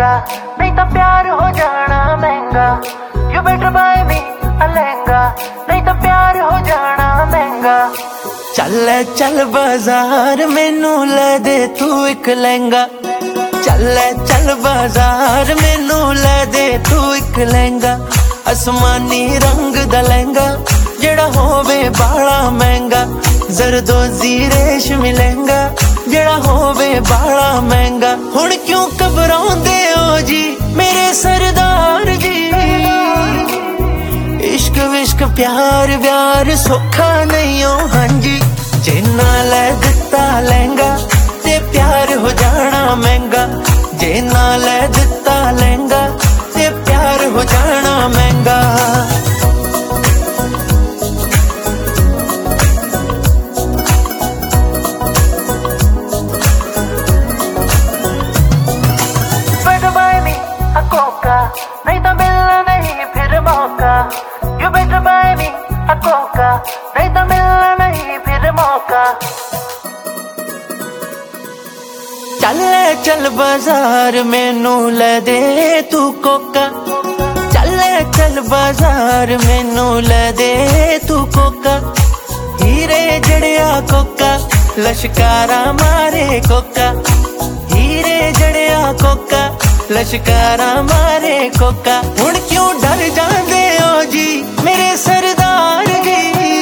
Coca, नहीं तो प्यार हो जाना महंगा। You better buy me a lehenga, नहीं तो प्यार हो जाना महंगा। चल चल बाजार मैनू ले दे तू एक लहंगा, चल चल बाजार मैनू ले दे तू एक लहंगा। आसमानी रंग दा लहंगा जेड़ा होवे बाला महंगा, जरदोजी रेशमी लहंगा जेड़ा होवे बाला महंगा। हुण क्यों घबराउंदे हो जी मेरे सरदार जी, इश्क विश्क प्यार व्यार सौखा नहीं हो हाँ जी। जे ना ले दिता लहंगा ते प्यार हो जाना महंगा, जे ना ले दिता लहंगा ते प्यार हो जाना महंगा। कोका, नहीं तो मिलना नहीं फिर मौका। You better buy me a Coca, नहीं तो मिलना नहीं फिर मौका। चल चल बाजार मैनू ले दे तू कोका, चल चल बाजार मैनू ले दे तू कोका। हीरे जड़िया कोका लश्कारा मारे कोका, हीरे जड़िया कोका लश्कारा मारे कोका। हुण क्यों डर जांदे हो जी मेरे सरदार जी,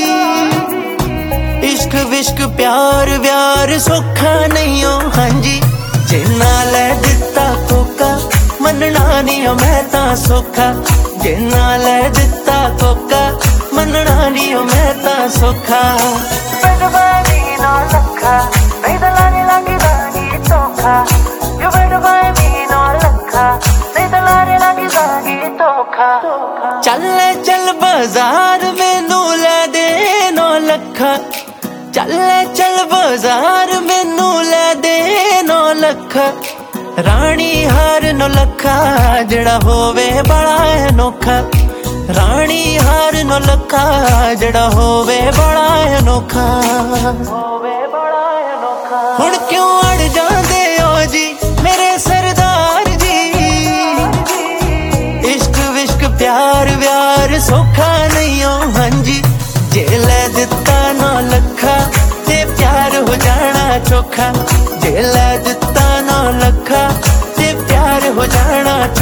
इश्क विश्क प्यार व्यार सौखा नहीं हो हाँ जी। जे ना ले दिता कोका मनना नहीं हो मैं तां सौखा, जे ना ले दिता कोका मनना नहीं हो मैं तां सौखा। better buy me no लखा, नहीं तो लाने लगी दागी धोखा। You better buy me no लखा, नहीं तो लाने लगी दागी धोखा। चल चल बाजार मैनू ले दे 9 लखा, चल चल बाजार मैनू ले दे 9 लखा। रानी हार 9 लखा जड़ा होवे बड़ा अनोखा, रानी हार 9 लखा जड़ा होवे बड़ा अनोखा। हुण क्यों अड़ जांदे हो जी मेरे सरदार जी, इश्क विश्क प्यार व्यार सौखा नहीं हो हाँ जी। जे ले दिता 9 लखा ते प्यार हो जाना चोखा, जे ले दिता 9 लखा ते प्यार हो जाना